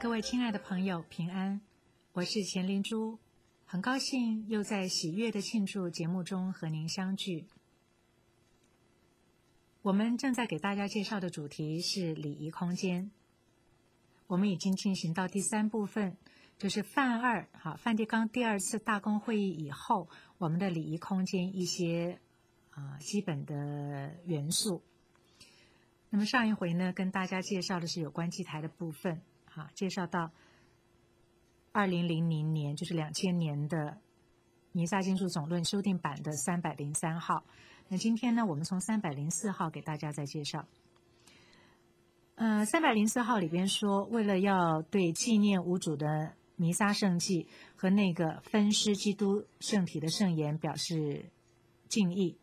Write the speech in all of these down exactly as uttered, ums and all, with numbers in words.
各位亲爱的朋友，平安，我是钱灵珠，很高兴又在喜悦的庆祝节目中和您相聚。我们正在给大家介绍的主题是礼仪空间。我们已经进行到第三部分，就是梵二，好，梵蒂冈第二次大公会议以后，我们的礼仪空间一些啊、呃、基本的元素。那么上一回呢，跟大家介绍的是有关祭台的部分，好，介绍到二零零零年，就是两千年的弥撒经书总论修订版的三百零三号。那今天呢，我们从三百零四号给大家再介绍。呃，三百零四号里边说，为了要对纪念无主的弥撒圣祭和那个分施基督圣体的圣言表示敬意，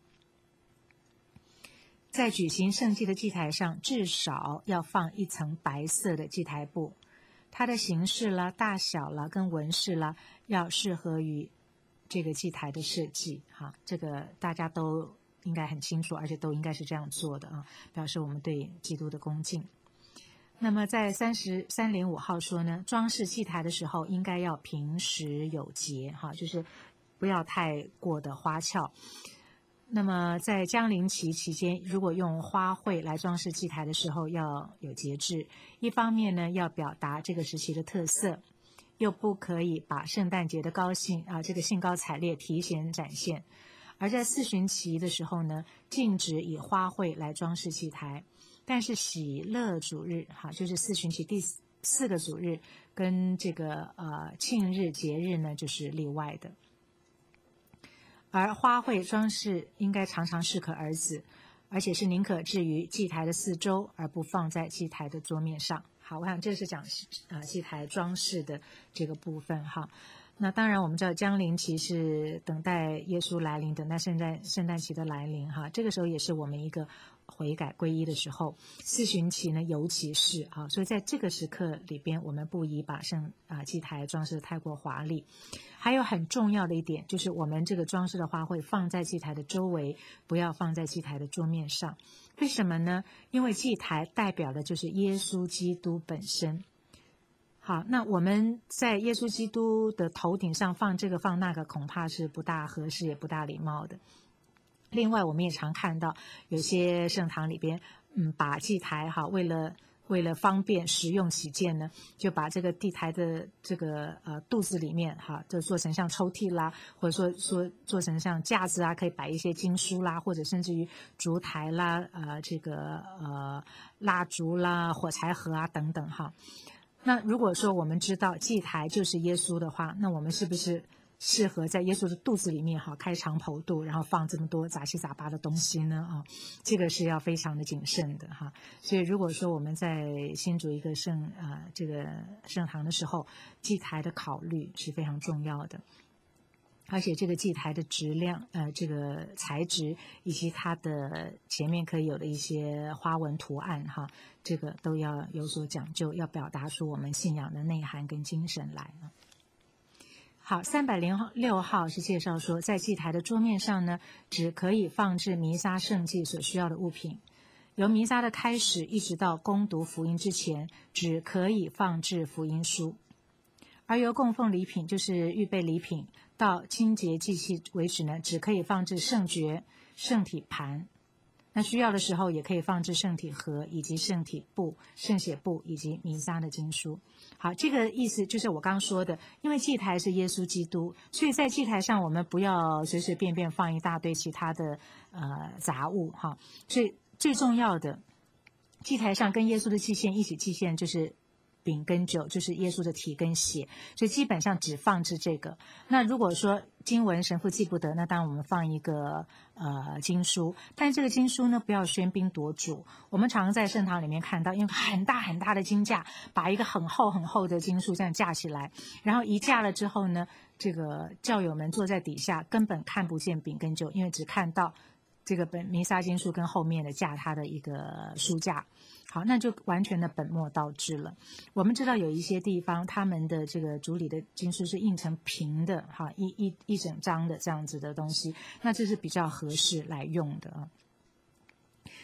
在举行圣祭的祭台上，至少要放一层白色的祭台布，它的形式啦、大小啦、跟纹饰啦，要适合于这个祭台的设计。哈，这个大家都应该很清楚，而且都应该是这样做的啊，表示我们对基督的恭敬。那么在三十三零五号说呢，装饰祭台的时候应该要平实有节，哈，就是不要太过的花俏。那么在降临期期间，如果用花卉来装饰祭台的时候要有节制，一方面呢要表达这个时期的特色，又不可以把圣诞节的高兴啊这个兴高采烈提前展现。而在四旬期的时候呢，禁止以花卉来装饰祭台，但是喜乐主日，哈，就是四旬期第四个主日跟这个呃庆日节日呢，就是例外的。而花卉装饰应该常常适可而止，而且是宁可置于祭台的四周，而不放在祭台的桌面上。好，我想这是讲呃祭台装饰的这个部分哈。那当然我们知道降临期是等待耶稣来临，等待圣诞圣诞期的来临哈，这个时候也是我们一个悔改皈依的时候。四旬期呢尤其是啊，所以在这个时刻里边，我们不宜把圣啊祭台装饰太过华丽。还有很重要的一点，就是我们这个装饰的花卉放在祭台的周围，不要放在祭台的桌面上。为什么呢？因为祭台代表的就是耶稣基督本身。好，那我们在耶稣基督的头顶上放这个放那个，恐怕是不大合适，也不大礼貌的。另外，我们也常看到有些圣堂里边，嗯，把祭台哈，为了为了方便实用起见呢，就把这个祭台的这个呃肚子里面哈，就做成像抽屉啦，或者说说做成像架子啊，可以摆一些经书啦，或者甚至于烛台啦，呃，这个呃蜡烛啦、火柴盒啊等等哈。那如果说我们知道祭台就是耶稣的话，那我们是不是适合在耶稣的肚子里面哈开肠剖肚，然后放这么多杂七杂八的东西呢？啊，这个是要非常的谨慎的哈。所以如果说我们在新筑一个圣啊、呃、这个圣堂的时候，祭台的考虑是非常重要的。而且这个祭台的质量，呃，这个材质以及它的前面可以有的一些花纹图案，哈，这个都要有所讲究，要表达出我们信仰的内涵跟精神来啊。好，三百零六号是介绍说，在祭台的桌面上呢，只可以放置弥撒圣祭所需要的物品。由弥撒的开始一直到恭读福音之前，只可以放置福音书。而由供奉礼品，就是预备礼品，到清洁祭器为止呢，只可以放置圣爵、圣体盘。那需要的时候也可以放置圣体盒以及圣体布、圣血布以及弥撒的经书。好，这个意思就是我刚刚说的，因为祭台是耶稣基督，所以在祭台上我们不要随随便便放一大堆其他的呃杂物哈。所以最重要的，祭台上跟耶稣的祭献一起祭献就是饼跟酒，就是耶稣的体跟血，所以基本上只放置这个。那如果说经文神父记不得，那当然我们放一个呃经书，但这个经书呢不要喧宾夺主。我们常在圣堂里面看到，用很大很大的经架，把一个很厚很厚的经书这样架起来，然后一架了之后呢，这个教友们坐在底下根本看不见饼跟酒，因为只看到这个本弥撒经书跟后面的架它的一个书架。好，那就完全的本末倒置了。我们知道有一些地方他们的这个主礼的经书是印成平的，哈，一一一整张的这样子的东西，那这是比较合适来用的啊。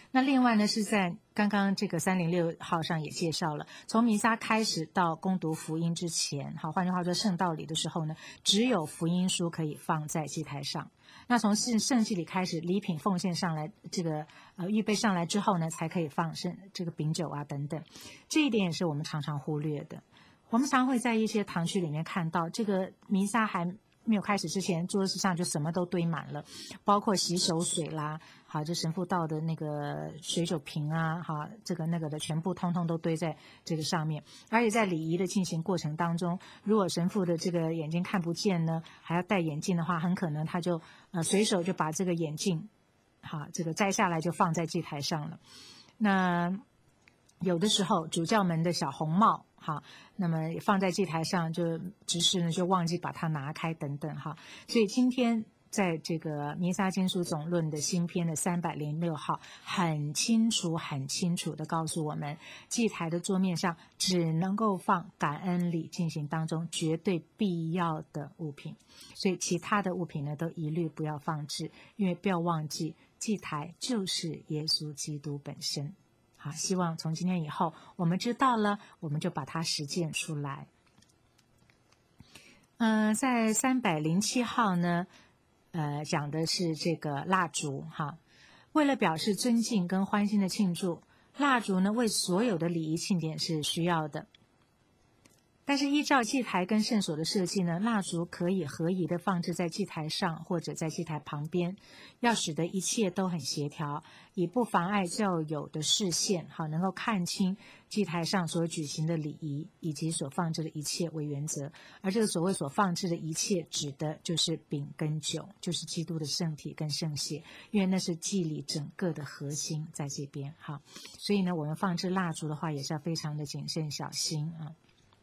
那另外呢，是在刚刚这个三零六号上也介绍了，从弥撒开始到攻读福音之前，好，换句话说，圣道礼的时候呢，只有福音书可以放在祭台上。那从圣圣祭礼开始，礼品奉献上来，这个呃预备上来之后呢，才可以放圣这个饼酒啊等等。这一点也是我们常常忽略的。我们常会在一些堂区里面看到，这个弥撒还没有开始之前，桌子上就什么都堆满了，包括洗手水啦，好，这神父倒的那个水酒瓶啊，好，这个那个的全部通通都堆在这个上面。而且在礼仪的进行过程当中，如果神父的这个眼睛看不见呢，还要戴眼镜的话，很可能他就呃随手就把这个眼镜，好，这个摘下来就放在祭台上了。那有的时候主教们的小红帽，哈，那么放在祭台上，就执事呢就忘记把它拿开等等哈。所以今天在这个弥撒经书总论的新篇的三百零六号，很清楚很清楚的告诉我们，祭台的桌面上只能够放感恩礼进行当中绝对必要的物品，所以其他的物品呢都一律不要放置，因为不要忘记祭台就是耶稣基督本身。好，希望从今天以后我们知道了，我们就把它实践出来。嗯、呃，在三百零七号呢，呃，讲的是这个蜡烛哈。为了表示尊敬跟欢欣的庆祝，蜡烛呢为所有的礼仪庆典是需要的。但是依照祭台跟圣所的设计呢，蜡烛可以合宜的放置在祭台上或者在祭台旁边，要使得一切都很协调，以不妨碍教友的视线，好能够看清祭台上所举行的礼仪以及所放置的一切为原则。而这个所谓所放置的一切，指的就是饼跟酒，就是基督的圣体跟圣血，因为那是祭礼整个的核心在这边哈。所以呢，我们放置蜡烛的话，也是要非常的谨慎小心啊。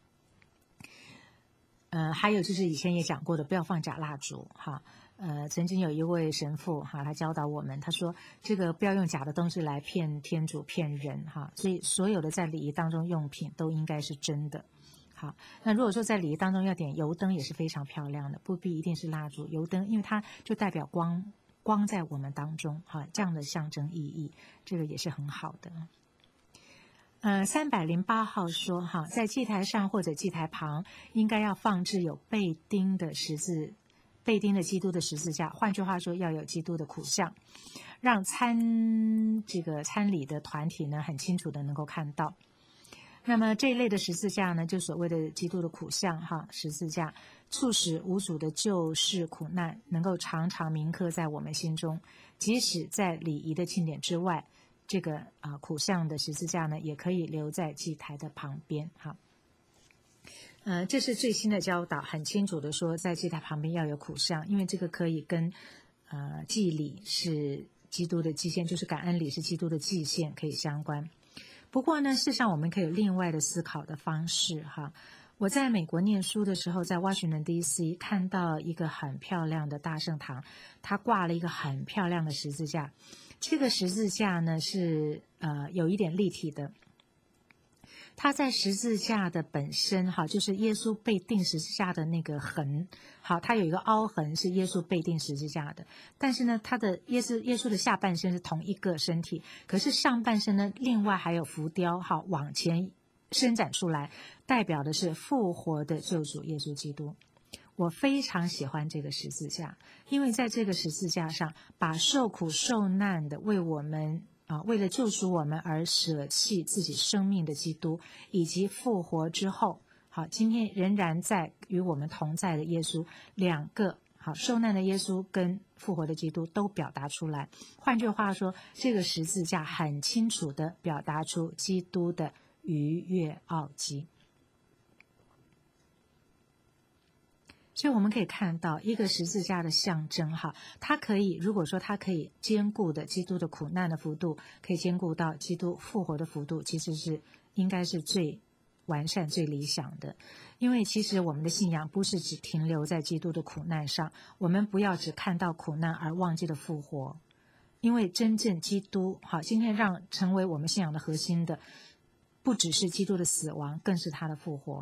呃，还有就是以前也讲过的，不要放假蜡烛哈。呃，曾经有一位神父哈，他教导我们，他说这个不要用假的东西来骗天主、骗人哈。所以所有的在礼仪当中用品都应该是真的。好，那如果说在礼仪当中要点油灯也是非常漂亮的，不必一定是蜡烛，油灯，因为它就代表光，光在我们当中哈，这样的象征意义，这个也是很好的。呃，三百零八号说哈，在祭台上或者祭台旁，应该要放置有被钉的十字，被钉的基督的十字架。换句话说，要有基督的苦像，让参这个参礼的团体呢，很清楚的能够看到。那么这一类的十字架呢，就所谓的基督的苦像哈，十字架促使无主的救世苦难能够常常铭刻在我们心中，即使在礼仪的庆典之外。这个啊、呃、苦像的十字架呢，也可以留在祭台的旁边哈。呃，这是最新的教导，很清楚的说，在祭台旁边要有苦像，因为这个可以跟呃祭礼是基督的祭献，就是感恩礼是基督的祭献可以相关。不过呢，事实上我们可以有另外的思考的方式哈。我在美国念书的时候，在 Washington D C 看到一个很漂亮的大圣堂，它挂了一个很漂亮的十字架。这个十字架呢是呃有一点立体的，它在十字架的本身哈，就是耶稣被钉十字架的那个痕，好，它有一个凹痕是耶稣被钉十字架的，但是呢，它的耶稣耶稣的下半身是同一个身体，可是上半身呢，另外还有浮雕，好往前伸展出来，代表的是复活的救主耶稣基督。我非常喜欢这个十字架，因为在这个十字架上，把受苦受难的为我们啊，为了救赎我们而舍弃自己生命的基督，以及复活之后，好，今天仍然在与我们同在的耶稣，两个好受难的耶稣跟复活的基督都表达出来。换句话说，这个十字架很清楚地表达出基督的逾越奥迹。所以我们可以看到一个十字架的象征哈，它可以如果说它可以兼顾的基督的苦难的幅度，可以兼顾到基督复活的幅度，其实是应该是最完善最理想的。因为其实我们的信仰不是只停留在基督的苦难上，我们不要只看到苦难而忘记了复活。因为真正基督好，今天让成为我们信仰的核心的不只是基督的死亡，更是他的复活。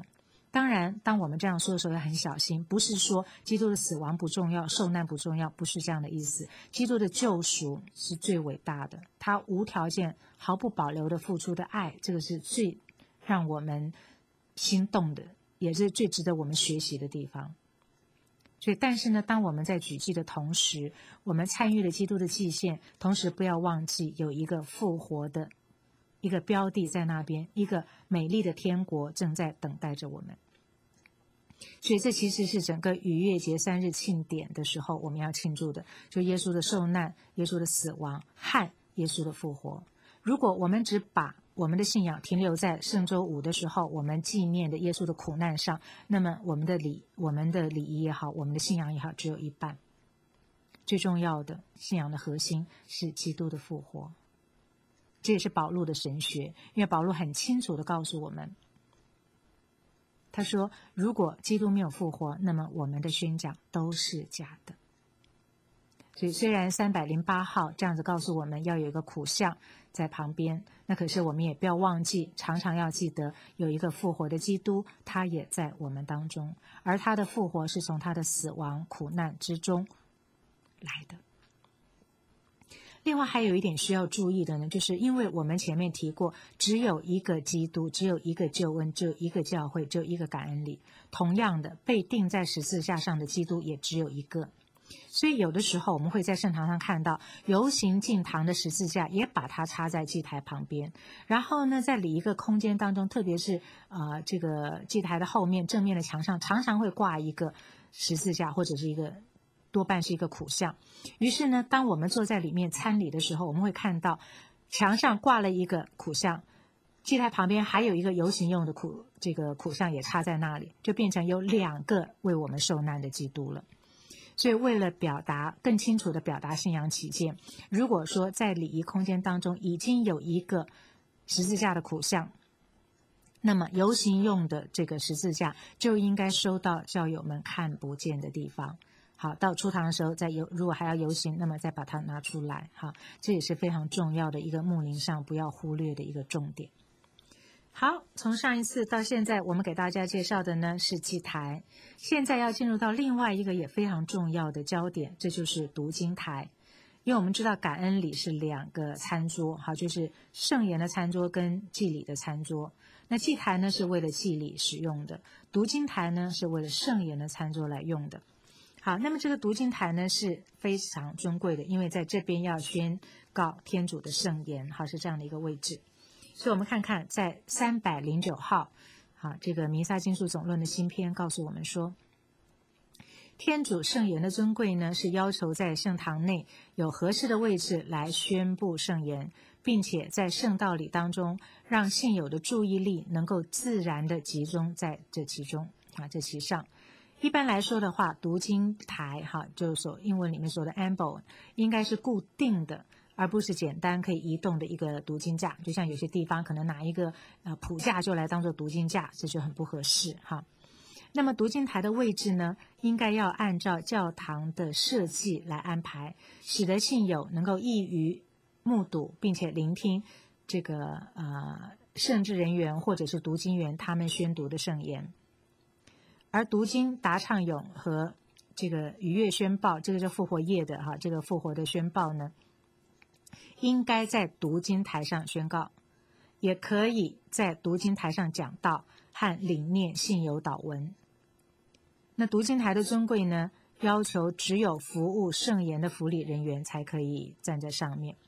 当然，当我们这样说的时候要很小心，不是说基督的死亡不重要，受难不重要，不是这样的意思。基督的救赎是最伟大的，他无条件、毫不保留的付出的爱，这个是最让我们心动的，也是最值得我们学习的地方。所以，但是呢，当我们在举祭的同时，我们参与了基督的祭献，同时不要忘记有一个复活的一个标的在那边，一个美丽的天国正在等待着我们。所以这其实是整个逾越节三日庆典的时候我们要庆祝的，就耶稣的受难、耶稣的死亡和耶稣的复活。如果我们只把我们的信仰停留在圣周五的时候我们纪念的耶稣的苦难上，那么我们的礼我们的礼仪也好，我们的信仰也好，只有一半。最重要的信仰的核心是基督的复活。这也是保禄的神学，因为保禄很清楚地告诉我们，他说如果基督没有复活，那么我们的宣讲都是假的。所以虽然三百零八号这样子告诉我们要有一个苦像在旁边，那可是我们也不要忘记，常常要记得有一个复活的基督，他也在我们当中，而他的复活是从他的死亡苦难之中来的。另外还有一点需要注意的呢，就是因为我们前面提过，只有一个基督，只有一个救恩，只有一个教会，只有一个感恩礼。同样的，被钉在十字架上的基督也只有一个。所以有的时候我们会在圣堂上看到游行进堂的十字架，也把它插在祭台旁边。然后呢，在礼仪个空间当中，特别是呃这个祭台的后面正面的墙上，常常会挂一个十字架，或者是一个多半是一个苦像。于是呢，当我们坐在里面参礼的时候，我们会看到墙上挂了一个苦像，祭台旁边还有一个游行用的苦这个苦像也插在那里，就变成有两个为我们受难的基督了。所以为了表达更清楚的表达信仰起见，如果说在礼仪空间当中已经有一个十字架的苦像，那么游行用的这个十字架就应该收到教友们看不见的地方。好，到出堂的时候再游，如果还要游行，那么再把它拿出来。好，这也是非常重要的一个牧灵上不要忽略的一个重点。好，从上一次到现在，我们给大家介绍的呢是祭台，现在要进入到另外一个也非常重要的焦点，这就是读经台。因为我们知道感恩礼是两个餐桌，好，就是圣言的餐桌跟祭礼的餐桌。那祭台呢是为了祭礼使用的，读经台呢是为了圣言的餐桌来用的。好，那么这个读经台呢是非常尊贵的，因为在这边要宣告天主的圣言，好，是这样的一个位置。所以我们看看在三百零九号，好，这个弥撒经书总论的新篇告诉我们说，天主圣言的尊贵呢是要求在圣堂内有合适的位置来宣布圣言，并且在圣道理当中让信友的注意力能够自然的集中在这其中啊，这其上。一般来说的话，读经台哈，就是说英文里面说的 ambo 应该是固定的，而不是简单可以移动的一个读经架，就像有些地方可能拿一个呃谱架就来当做读经架，这就很不合适哈。那么读经台的位置呢，应该要按照教堂的设计来安排，使得信友能够易于目睹并且聆听这个呃圣职人员或者是读经员他们宣读的圣言。而读经答唱咏和这个逾越宣报，这个是复活夜的哈，这个复活的宣报呢，应该在读经台上宣告，也可以在读经台上讲道和领念信友祷文。那读经台的尊贵呢，要求只有服务圣言的辅理人员才可以站在上面。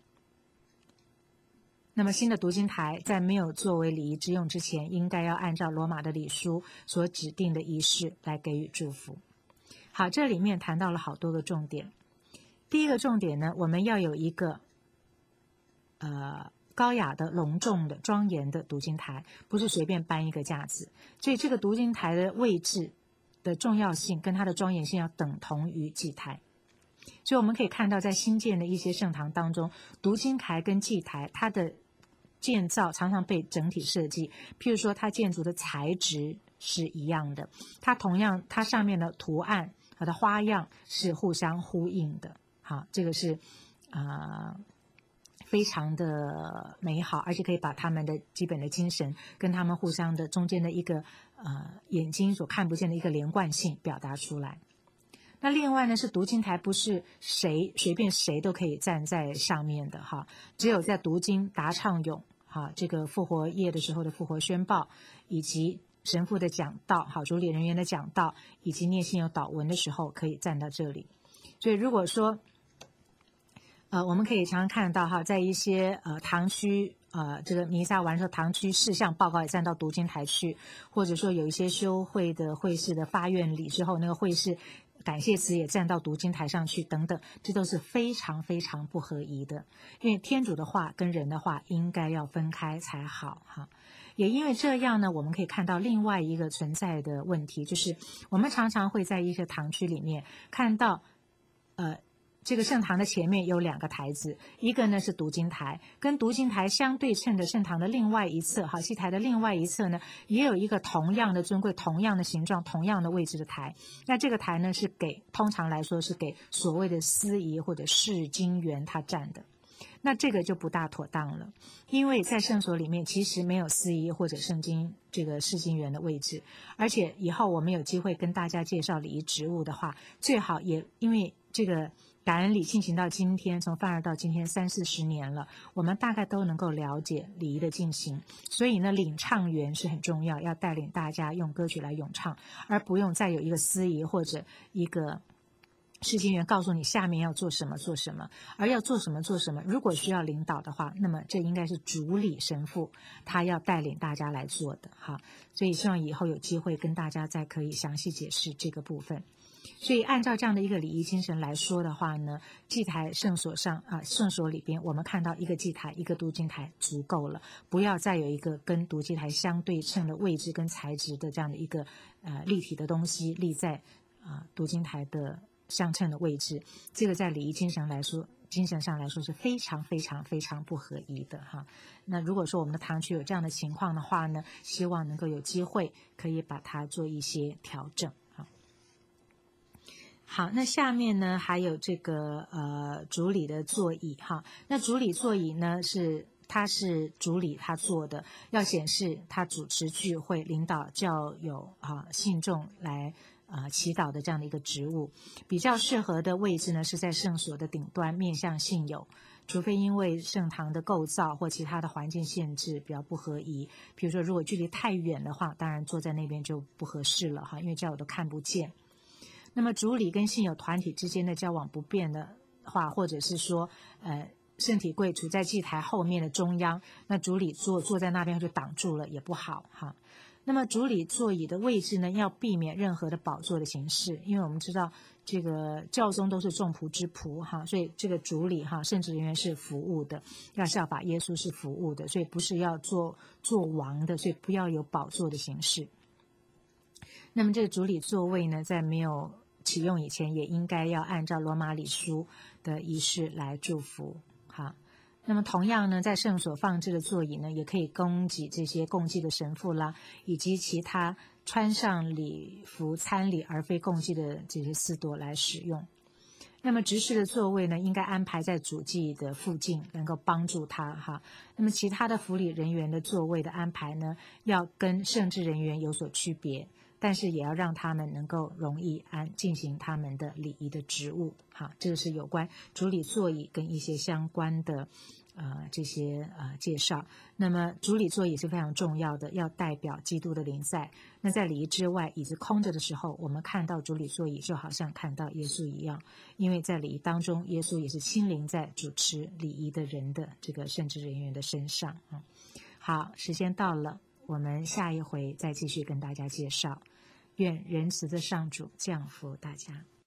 那么新的读经台在没有作为礼仪之用之前，应该要按照罗马的礼书所指定的仪式来给予祝福。好，这里面谈到了好多个重点。第一个重点呢，我们要有一个呃高雅的、隆重的、庄严的读经台，不是随便搬一个架子。所以这个读经台的位置的重要性跟它的庄严性要等同于祭台。所以我们可以看到，在新建的一些圣堂当中，读经台跟祭台它的建造常常被整体设计，譬如说它建筑的材质是一样的，它同样它上面的图案它的花样是互相呼应的。好，这个是啊、呃、非常的美好，而且可以把他们的基本的精神跟他们互相的中间的一个呃眼睛所看不见的一个连贯性表达出来。那另外呢，是读经台不是谁随便谁都可以站在上面的哈，只有在读经答唱咏哈，这个复活夜的时候的复活宣报，以及神父的讲道，好，主理人员的讲道，以及念信友祷文的时候可以站到这里。所以如果说呃，我们可以常常看到哈，在一些呃堂区呃这个弥撒完之后，堂区事项报告也站到读经台去，或者说有一些修会的会士的发愿礼之后，那个会士感谢词也站到读经台上去等等，这都是非常非常不合宜的。因为天主的话跟人的话应该要分开才好哈。也因为这样呢，我们可以看到另外一个存在的问题，就是我们常常会在一些堂区里面看到呃这个圣堂的前面有两个台子，一个呢是读经台，跟读经台相对称的圣堂的另外一侧，好，祭台的另外一侧呢，也有一个同样的尊贵、同样的形状、同样的位置的台。那这个台呢是给，通常来说是给所谓的司仪或者释经员他站的。那这个就不大妥当了，因为在圣所里面其实没有司仪或者圣经这个释经员的位置，而且以后我们有机会跟大家介绍礼仪职务的话，最好也因为这个感恩礼进行到今天，从梵二到今天三四十年了，我们大概都能够了解礼仪的进行。所以呢，领唱员是很重要，要带领大家用歌曲来咏唱，而不用再有一个司仪或者一个释经员告诉你下面要做什么做什么，而要做什么做什么。如果需要领导的话，那么这应该是主理神父他要带领大家来做的哈。所以希望以后有机会跟大家再可以详细解释这个部分。所以按照这样的一个礼仪精神来说的话呢，祭台圣所上啊，圣所里边我们看到一个祭台一个读经台足够了，不要再有一个跟读经台相对称的位置跟材质的这样的一个呃立体的东西立在啊、呃、读经台的相称的位置，这个在礼仪精神来说精神上来说是非常非常非常不合宜的哈。那如果说我们的堂区有这样的情况的话呢，希望能够有机会可以把它做一些调整。好，那下面呢还有这个呃主礼的座椅哈。那主礼座椅呢是他是主礼他做的，要显示他主持聚会、领导教友啊信众来啊、呃、祈祷的这样的一个职务。比较适合的位置呢是在圣所的顶端，面向信友。除非因为圣堂的构造或其他的环境限制比较不合宜，比如说如果距离太远的话，当然坐在那边就不合适了哈，因为教友都看不见。那么主礼跟信友团体之间的交往不便的话，或者是说呃圣体柜处在祭台后面的中央，那主礼坐坐在那边就挡住了，也不好哈。那么主礼座椅的位置呢，要避免任何的宝座的形式，因为我们知道这个教宗都是众仆之仆哈，所以这个主礼哈，圣职人员是服务的，要效法耶稣是服务的，所以不是要做做王的，所以不要有宝座的形式。那么这个主礼座位呢，在没有启用以前，也应该要按照罗马礼书的仪式来祝福哈。那么同样呢，在圣所放置的座椅呢，也可以供给这些供祭的神父啦，以及其他穿上礼服参礼而非供祭的这些司铎来使用。那么执事的座位呢，应该安排在主祭的附近，能够帮助他哈。那么其他的辅理人员的座位的安排呢，要跟圣职人员有所区别，但是也要让他们能够容易安进行他们的礼仪的职务哈。这个是有关主礼座椅跟一些相关的呃这些呃介绍。那么主礼座椅是非常重要的，要代表基督的临在。那在礼仪之外，椅子空着的时候，我们看到主礼座椅就好像看到耶稣一样，因为在礼仪当中，耶稣也是亲临在主持礼仪的人的这个圣职人员的身上啊。好，时间到了，我们下一回再继续跟大家介绍。愿仁慈的上主降福大家。